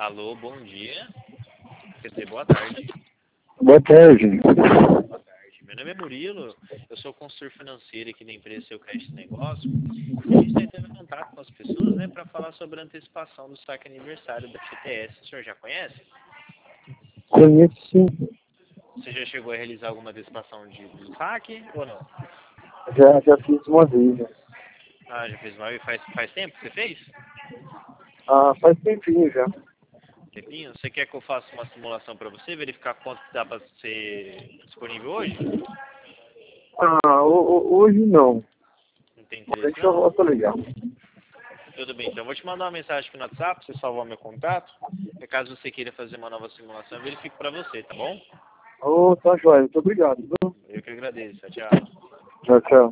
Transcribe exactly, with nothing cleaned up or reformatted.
Alô, bom dia. Quer dizer, boa tarde. Boa tarde. Boa tarde. Meu nome é Murilo, eu sou consultor financeiro aqui da empresa Seu Crédito Negócio. E a gente está entrando em contato com as pessoas, né, para falar sobre a antecipação do saque aniversário da F T S. O senhor já conhece? Conheço sim. Você já chegou a realizar alguma antecipação de, do saque ou não? Já, já fiz uma vez. Já. Ah, já fez uma e faz, faz tempo que você fez? Ah, faz tempinho já. Tempinho? Você quer que eu faça uma simulação para você, verificar quanto que dá para ser disponível hoje? Ah, o, o, hoje não. Não tem interesse Deixa eu não? voltar a ligar. Tudo bem, então eu vou te mandar uma mensagem aqui no WhatsApp, você salvar meu contato. E caso você queira fazer uma nova simulação, eu verifico para você, tá bom? Ô, tá joia. Muito obrigado. Viu? Eu que agradeço. Tchau, tchau. Tchau, tchau.